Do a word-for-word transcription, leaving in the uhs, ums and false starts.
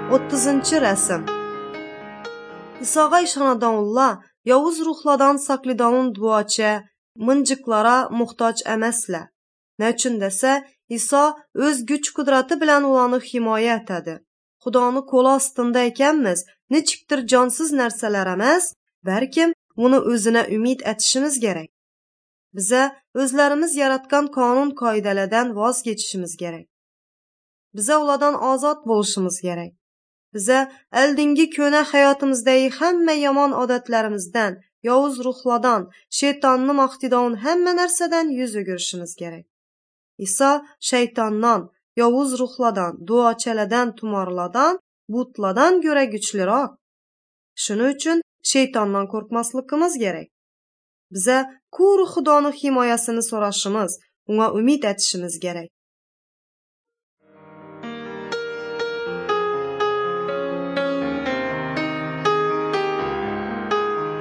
o'ttizinchi rasm. İsoga ishonadiganlar yovuz ruhlardan saqlaydigan duochi, minjiqlara muhtoj emaslar. Nechun desa, İso o'z kuch-qudrati bilan ularni himoya etadi. Xudoni qo'li ostida ekanmiz, nechikdir jonsiz narsalar emas, balkim uni o'zina umid etishimiz kerak. Biza o'zlarimiz yaratgan qonun qoidalardan voz kechishimiz kerak. Biza ulardan ozod bo'lishimiz kerak. Biza oldingi ko'na hayotimizdagi hamma yomon odatlarimizdan, yovuz ruhlardan, shaytonni maqtaydigan hamma narsadan yuz o'girishimiz kerak. İso shaytondan, yovuz ruhlardan, duochalardan, tumorlardan, butlardan ko'ra kuchliroq. Shuning uchun shaytondan qo'rqmasligimiz kerak. Biza ko'ru Xudoni himoyasini so'rashimiz, unga umid etishimiz kerak.